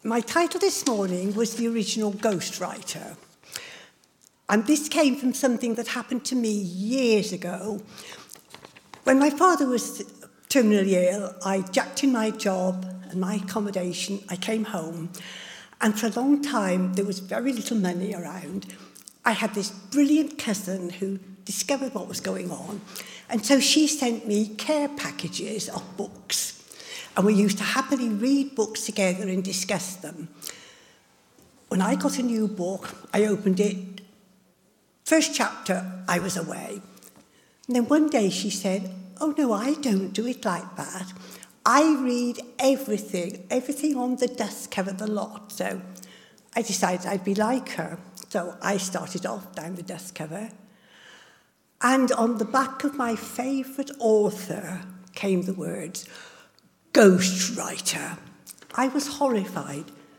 My title this morning was The Original Ghostwriter. And this came from something that happened to me years ago. When my father was terminally ill, I jacked in my job and my accommodation. I came home, and for a long time, there was very little money around. I had this brilliant cousin who discovered what was going on, and so she sent me care packages of books. And we used to happily read books together and discuss them. When I got a new book, I opened it. First chapter, I was away. And then one day she said, "Oh no, I don't do it like that. I read everything on the dust cover, the lot." So I decided I'd be like her. So I started off down the dust cover. And on the back of my favourite author came the words, Ghostwriter. I was horrified.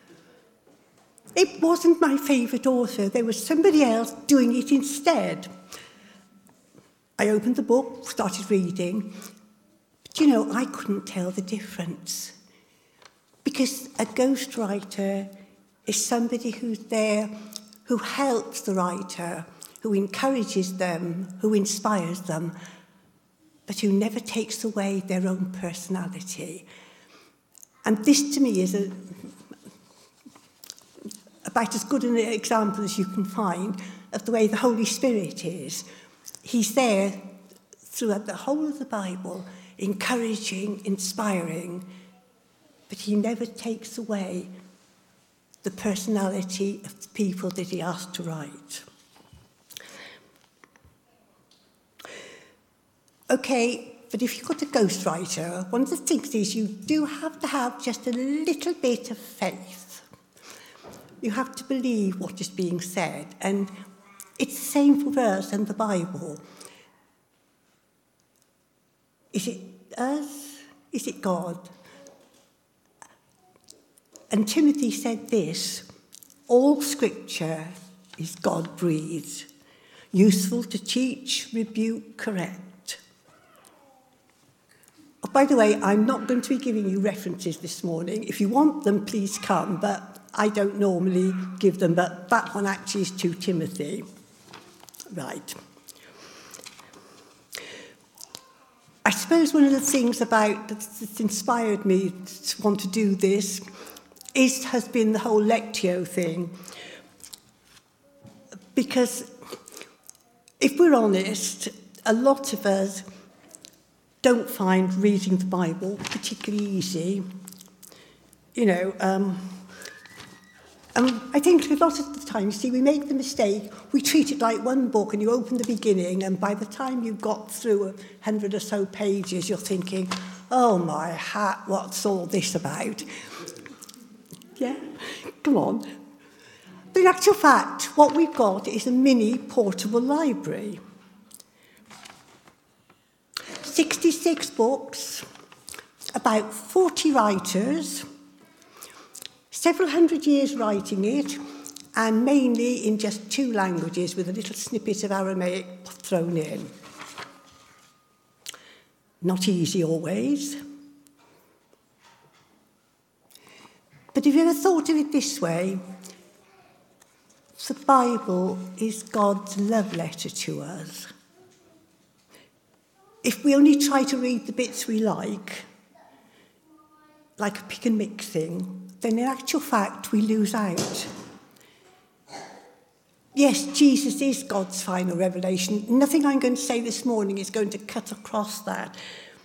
It wasn't my favourite author. There was somebody else doing it instead. I opened the book, started reading. But I couldn't tell the difference. Because a ghostwriter is somebody who's there, who helps the writer, who encourages them, who inspires them, but who never takes away their own personality. And this, to me, is about as good an example as you can find of the way the Holy Spirit is. He's there throughout the whole of the Bible, encouraging, inspiring, but he never takes away the personality of the people that he asked to write. Okay, but if you've got a ghostwriter, one of the things is you do have to have just a little bit of faith. You have to believe what is being said, and it's the same for us and the Bible. Is it us? Is it God? And Timothy said this, all scripture is God-breathed, useful to teach, rebuke, correct. Oh, by the way, I'm not going to be giving you references this morning. If you want them, please come, but I don't normally give them, but that one actually is 2 Timothy. Right. I suppose one of the things that's inspired me to want to do this has been the whole Lectio thing. Because if we're honest, a lot of us don't find reading the Bible particularly easy. And I think a lot of the time, we make the mistake, we treat it like one book, and you open the beginning, and by the time you've got through 100 or so pages, you're thinking, oh my hat, what's all this about? Yeah, come on. But in actual fact, what we've got is a mini portable library. 66 books, about 40 writers, several hundred years writing it, and mainly in just 2 languages with a little snippet of Aramaic thrown in. Not easy always. But have you ever thought of it this way? The Bible is God's love letter to us. If we only try to read the bits we like a pick and mix thing, then in actual fact we lose out. Yes, Jesus is God's final revelation. Nothing I'm going to say this morning is going to cut across that.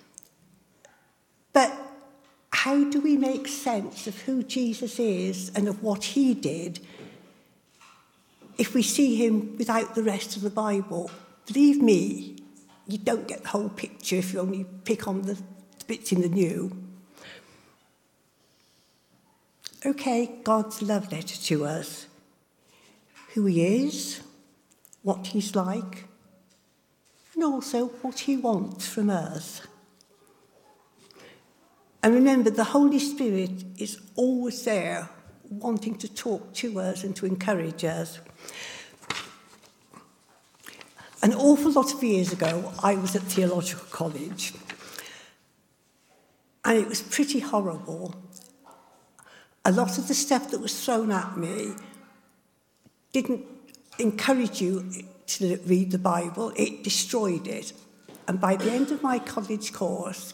But how do we make sense of who Jesus is and of what he did if we see him without the rest of the Bible? Believe me, you don't get the whole picture if you only pick on the bits in the new. Okay, God's love letter to us. Who he is, what he's like, and also what he wants from us. And remember, the Holy Spirit is always there, wanting to talk to us and to encourage us. An awful lot of years ago, I was at theological college, and it was pretty horrible. a lot of the stuff that was thrown at me didn't encourage you to read the Bible, it destroyed it. And by the end of my college course,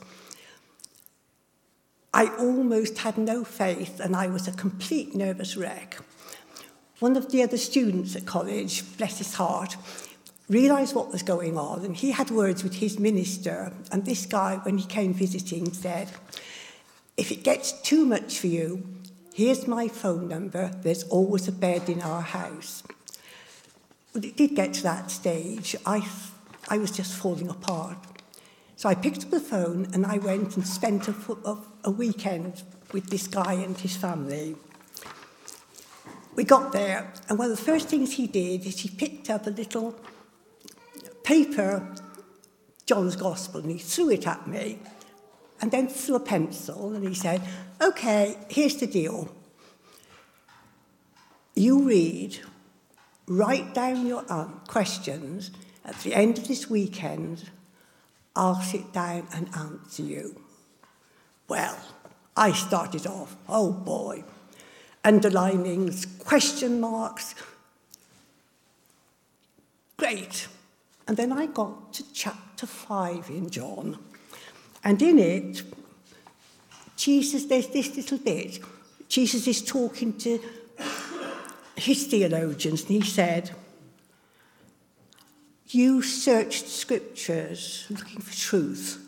I almost had no faith and I was a complete nervous wreck. One of the other students at college, bless his heart, realised what was going on, and he had words with his minister, and this guy, when he came visiting, said, if it gets too much for you, here's my phone number, there's always a bed in our house. But it did get to that stage. I was just falling apart. So I picked up the phone and I went and spent a weekend with this guy and his family. We got there, and one of the first things he did is he picked up a little paper, John's Gospel, and he threw it at me, and then threw a pencil, and he said, okay, here's the deal. You read, write down your questions. At the end of this weekend, I'll sit down and answer you. Well, I started off, oh boy, underlinings, question marks. Great. And then I got to chapter 5 in John. And in it, Jesus, there's this little bit. Jesus is talking to his theologians, and he said, you searched scriptures looking for truth,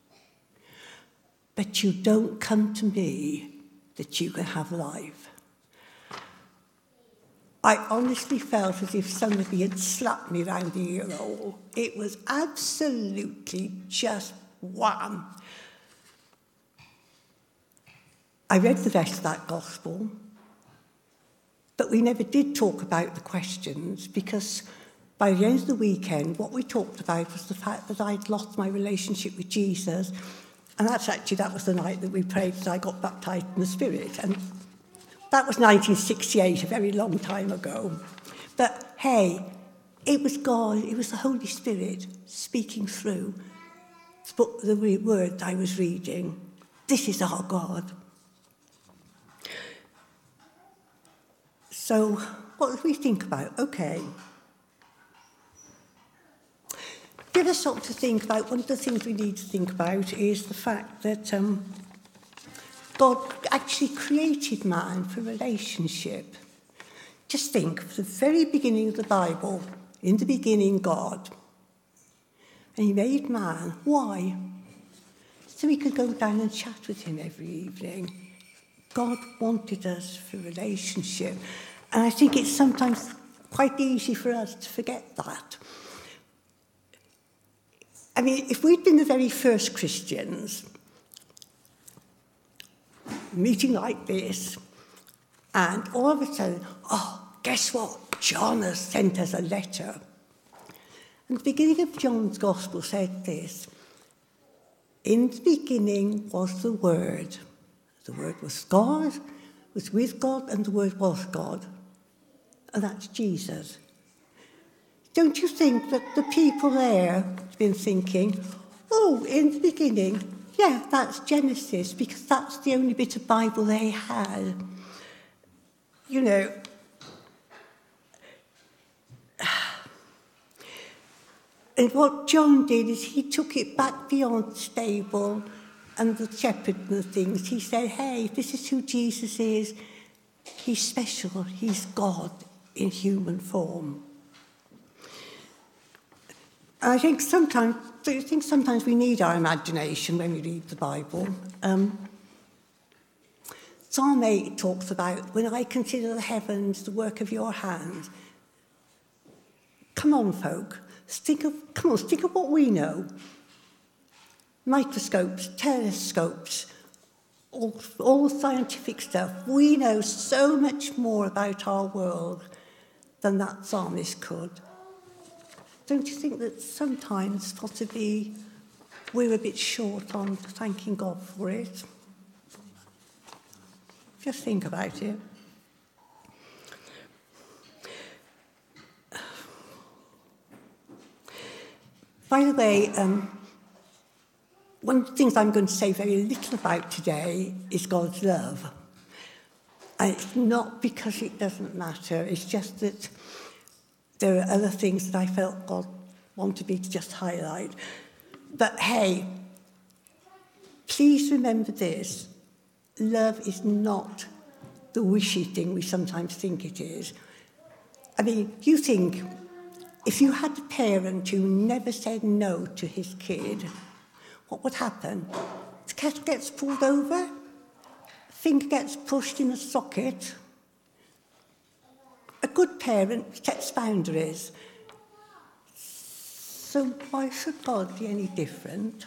but you don't come to me that you can have life. I honestly felt as if somebody had slapped me round the ear hole. It was absolutely just wham. I read the rest of that gospel, but we never did talk about the questions, because by the end of the weekend, what we talked about was the fact that I'd lost my relationship with Jesus, and that was the night that we prayed that I got baptised in the Spirit. And that was 1968, a very long time ago. But hey, it was God, it was the Holy Spirit speaking through the word I was reading. This is our God. So, what do we think about? Okay. Give us something to think about. One of the things we need to think about is the fact that God actually created man for relationship. Just think, from the very beginning of the Bible, in the beginning, God. And he made man. Why? So we could go down and chat with him every evening. God wanted us for relationship. And I think it's sometimes quite easy for us to forget that. I mean, if we'd been the very first Christians, meeting like this, and all of a sudden, oh, guess what? John has sent us a letter. And the beginning of John's Gospel said this: in the beginning was the Word. The Word was God, was with God, and the Word was God. And that's Jesus. Don't you think that the people there have been thinking, oh, in the beginning, yeah, that's Genesis, because that's the only bit of Bible they had. You know, and what John did is he took it back beyond the stable and the shepherd and the things. He said, hey, this is who Jesus is. He's special. He's God in human form. I think sometimes we need our imagination when we read the Bible. Psalm 8 talks about, when I consider the heavens, the work of your hands. Come on, folk. Think of what we know. Microscopes, telescopes, all scientific stuff. We know so much more about our world than that psalmist could. Don't you think that sometimes, possibly, we're a bit short on thanking God for it? Just think about it. By the way, one of the things I'm going to say very little about today is God's love. And it's not because it doesn't matter, it's just that there are other things that I felt God wanted me to just highlight. But hey, please remember this. Love is not the wishy thing we sometimes think it is. I mean, you think, if you had a parent who never said no to his kid, what would happen? The cat gets pulled over, finger gets pushed in a socket. A good parent sets boundaries. So why should God be any different?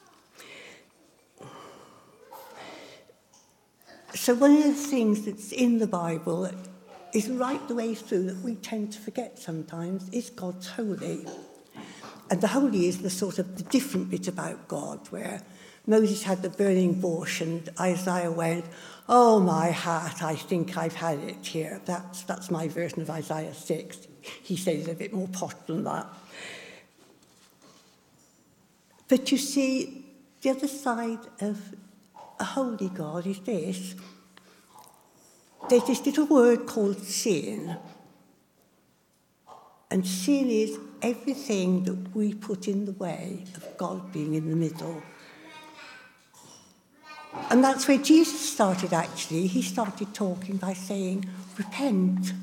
So one of the things that's in the Bible is right the way through that we tend to forget sometimes is God's holy. And the holy is the sort of the different bit about God, where Moses had the burning bush and Isaiah went, oh, my heart, I think I've had it here. That's my version of Isaiah 6. He says a bit more posh than that. But you see, the other side of a holy God is this. There's this little word called sin. And sin is everything that we put in the way of God being in the middle. And that's where Jesus started, actually. He started talking by saying, repent.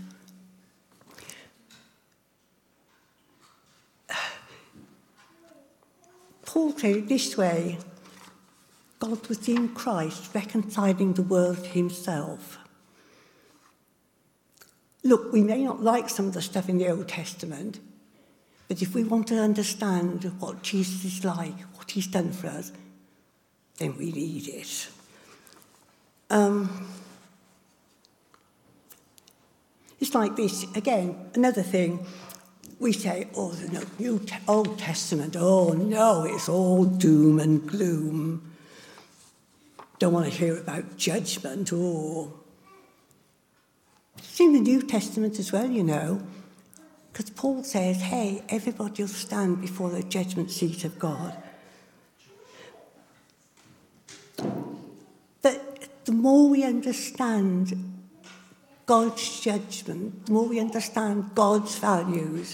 Paul said it this way, God was in Christ, reconciling the world to himself. Look, we may not like some of the stuff in the Old Testament, but if we want to understand what Jesus is like, what he's done for us, then we need it. It's like this, again, another thing. We say, oh, the Old Testament, oh no, it's all doom and gloom. Don't want to hear about judgment, oh. It's in the New Testament as well, you know, because Paul says, hey, everybody will stand before the judgment seat of God. But the more we understand God's judgment, the more we understand God's values,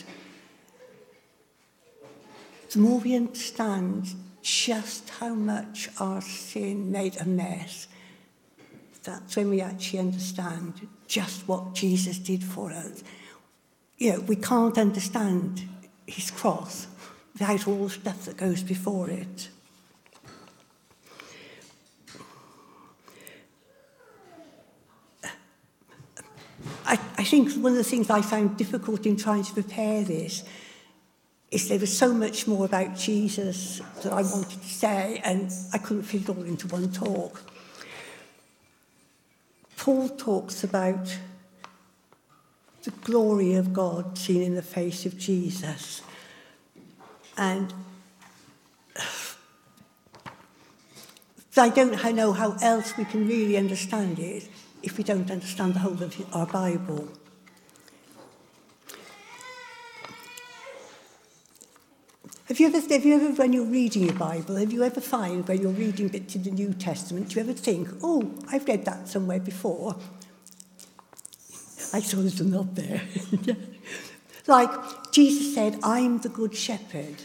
the more we understand just how much our sin made a mess. That's when we actually understand just what Jesus did for us. You know, we can't understand his cross without all the stuff that goes before it. I think one of the things I found difficult in trying to prepare this is there was so much more about Jesus that I wanted to say, and I couldn't fit it all into one talk. Paul talks about the glory of God seen in the face of Jesus. And I don't know how else we can really understand it if we don't understand the whole of our Bible. Have you ever, when you're reading your Bible, have you ever find when you're reading bits in the New Testament, do you ever think, oh, I've read that somewhere before? I saw there's a nod there. Like, Jesus said, I'm the good shepherd.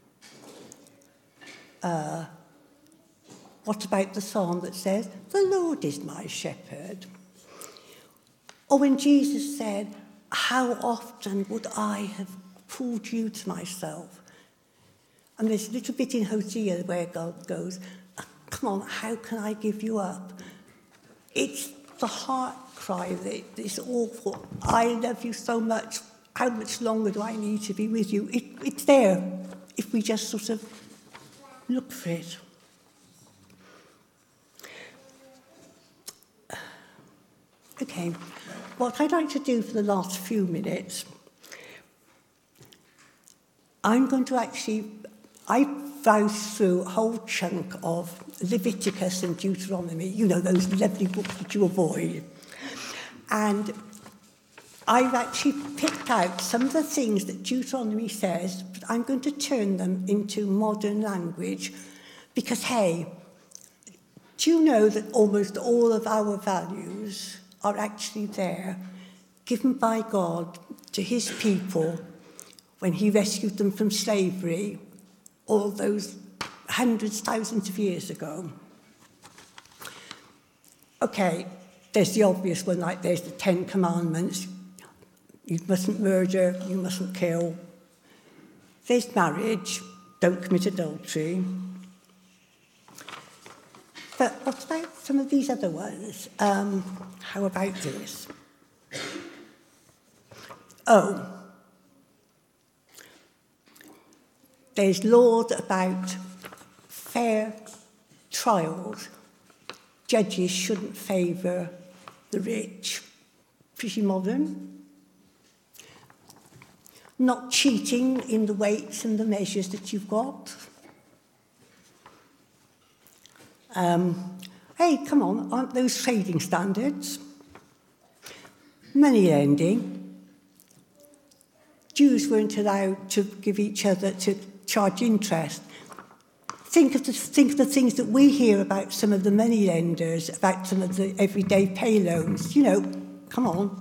What about the psalm that says, the Lord is my shepherd? Or when Jesus said, how often would I have pulled you to myself? And there's a little bit in Hosea where God goes, come on, how can I give you up? It's the heart cry that it's awful. I love you so much. How much longer do I need to be with you? It's there if we just sort of look for it. Okay, what I'd like to do for the last few minutes, I'm going to I browsed through a whole chunk of Leviticus and Deuteronomy, you know, those lovely books that you avoid. And I've actually picked out some of the things that Deuteronomy says, but I'm going to turn them into modern language because, hey, do you know that almost all of our values are actually there, given by God to his people when he rescued them from slavery all those hundreds, thousands of years ago. Okay, there's the obvious one, like there's the 10 Commandments. You mustn't murder, you mustn't kill. There's marriage, don't commit adultery. But what about some of these other ones? How about this? Oh, there's laws about fair trials. Judges shouldn't favour the rich. Pretty modern. Not cheating in the weights and the measures that you've got. Hey, come on, aren't those trading standards? Money lending. Jews weren't allowed to give each other, to charge interest. Think of the things that we hear about some of the money lenders, about some of the everyday pay loans. You know, come on.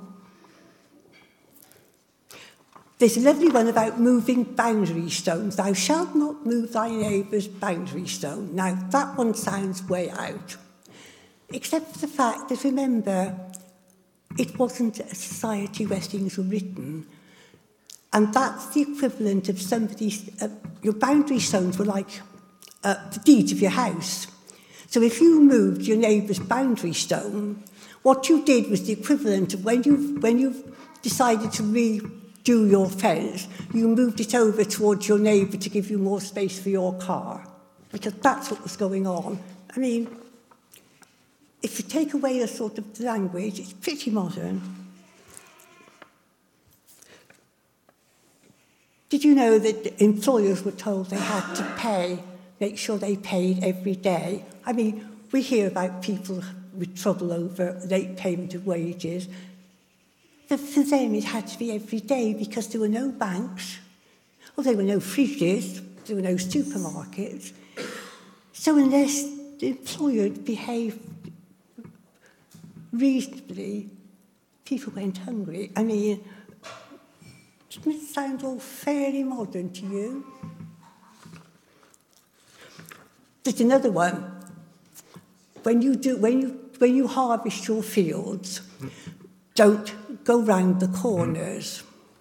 There's a lovely one about moving boundary stones. Thou shalt not move thy neighbour's boundary stone. Now, that one sounds way out. Except for the fact that, remember, it wasn't a society where things were written. And that's the equivalent of somebody's... your boundary stones were like the deeds of your house. So if you moved your neighbour's boundary stone, what you did was the equivalent of when you decided to redo your fence, you moved it over towards your neighbour to give you more space for your car. Because that's what was going on. I mean, if you take away the sort of language, it's pretty modern. Did you know that employers were told they had to make sure they paid every day? I mean, we hear about people with trouble over late payment of wages. But for them, it had to be every day because there were no banks, or there were no fridges, there were no supermarkets. So unless the employer behaved reasonably, people went hungry. I mean, doesn't it sound all fairly modern to you? There's another one. When you harvest your fields, don't go round the corners.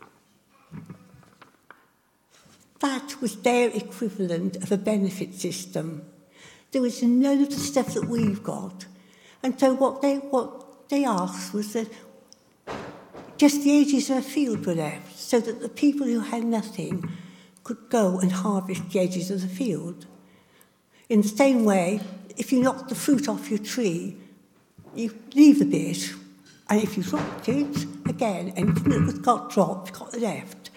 That was their equivalent of a benefit system. There was none of the stuff that we've got. And so what they asked was that just the edges of a field were left, so that the people who had nothing could go and harvest the edges of the field. In the same way, if you knocked the fruit off your tree, you leave a bit, and if you dropped it, again, anything that got dropped got left.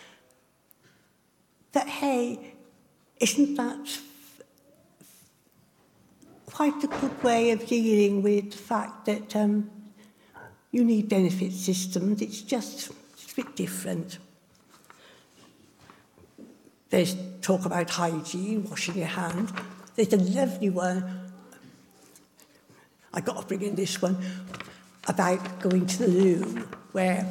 But hey, isn't that quite a good way of dealing with the fact that you need benefit systems? It's a bit different. There's talk about hygiene, washing your hands. There's a lovely one, I've got to bring in this one, about going to the loo, where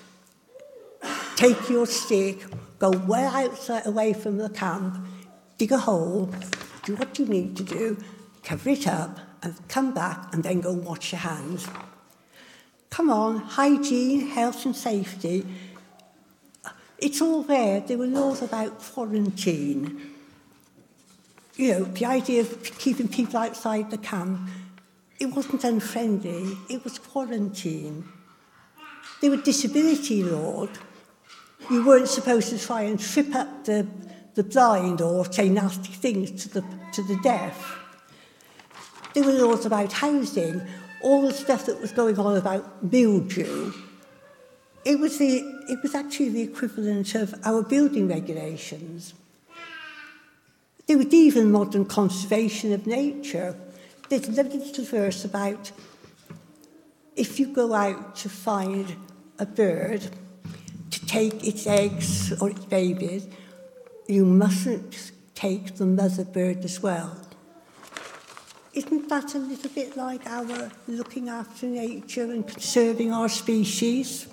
take your stick, go well outside away from the camp, dig a hole, do what you need to do, cover it up, and come back and then go and wash your hands. Come on, hygiene, health and safety. It's all there. There were laws about quarantine. You know, the idea of keeping people outside the camp, it wasn't unfriendly, it was quarantine. There were disability laws. You weren't supposed to try and trip up the blind or say nasty things to the deaf. There were laws about housing, all the stuff that was going on about mildew. It was actually the equivalent of our building regulations. There was even modern conservation of nature. There's a little verse about if you go out to find a bird to take its eggs or its babies, you mustn't take the mother bird as well. isn't that a little bit like our looking after nature and conserving our species?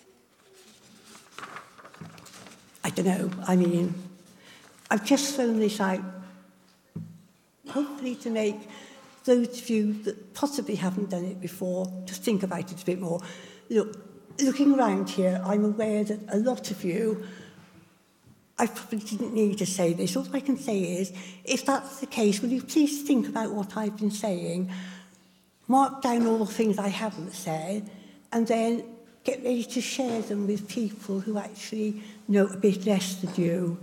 I don't know. I mean, I've just thrown this out, hopefully to make those of you that possibly haven't done it before to think about it a bit more. Look, looking around here, I'm aware that a lot of you, I probably didn't need to say this. All I can say is, if that's the case, will you please think about what I've been saying, mark down all the things I haven't said, and then get ready to share them with people who actually know a bit less than you.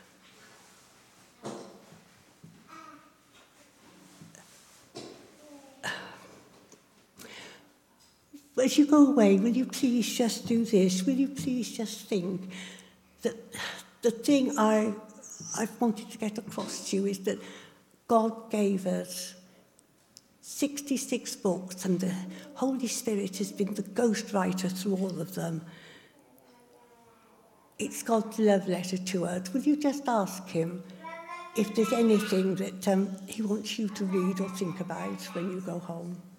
As you go away, will you please just do this? Will you please just think that the thing I've wanted to get across to you is that God gave us 66 books, and the Holy Spirit has been the ghostwriter through all of them. It's God's love letter to us. Will you just ask him if there's anything that he wants you to read or think about when you go home?